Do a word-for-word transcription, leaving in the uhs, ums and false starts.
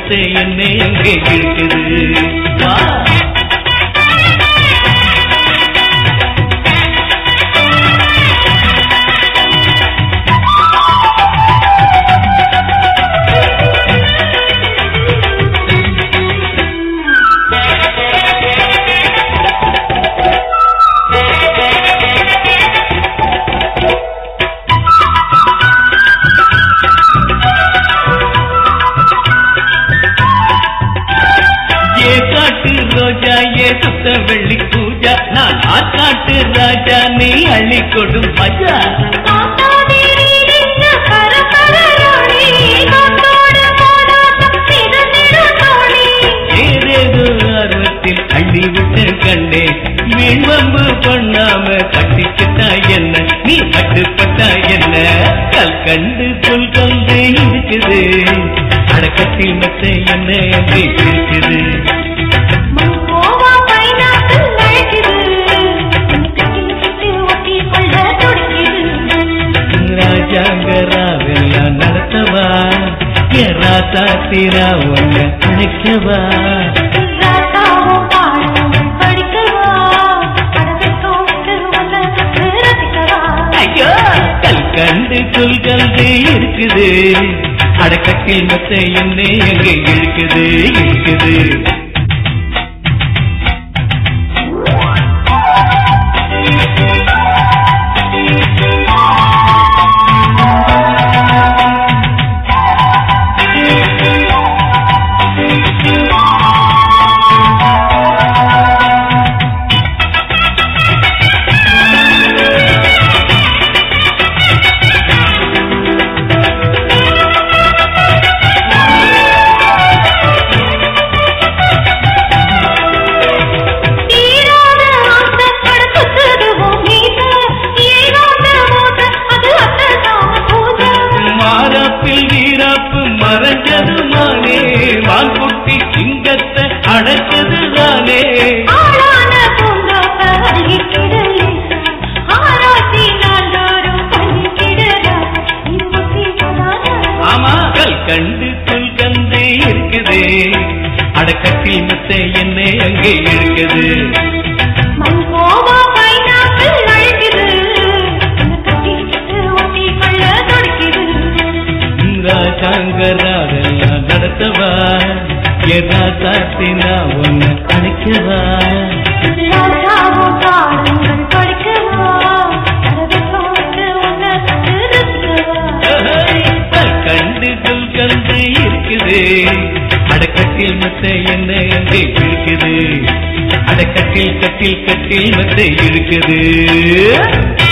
மெத்தை என்னை எங்கே இருக்குது வா ரோஜா ஏ சுத்த வெள்ளி பூஜா நான் ஆக்காட்டு ராஜா நீ அள்ளி கொடும் மஜா ஏதேதோ ஆர்வத்தில் அள்ளி விட்டு கண்டே மீன்வம்பு பண்ணாம கட்டிக்கிட்டா என்ன நீ கட்டுப்பட்டா என்ன கல் கண்டு சொல் கண்டு இருக்குது அடக்கத்தில் மத்த என்ன என்று இருக்குது ராஜாங்கராவெல்லாம் நடத்தவா ராசா தீரா ஒன்ன அழைக்கவா ஐயோ கல் கண்டு சொல் கல்வி இருக்குது அடக்கத்தில் மத்த என்ன எங்க இருக்குது இருக்குது மறைஞ்சதுமானே வான்குட்டி சிங்கத்தை அடைச்சதுதானே ஆமா கல் கண்டு சொல் கண்டு இருக்குது அடக்கத்தில் மத்த என்ன அங்கே இருக்குது ராஜாங்கராவெல்லாம் நடத்தவா ராசாத்தினா ஒன்ன அழைக்கவா கண்டு சொல் கண்டு இருக்குது அடக்கத்தில் மத்த என்ன எங்கே இருக்குது அடக்கத்தில் கட்டில் கட்டில் மத்த இருக்குது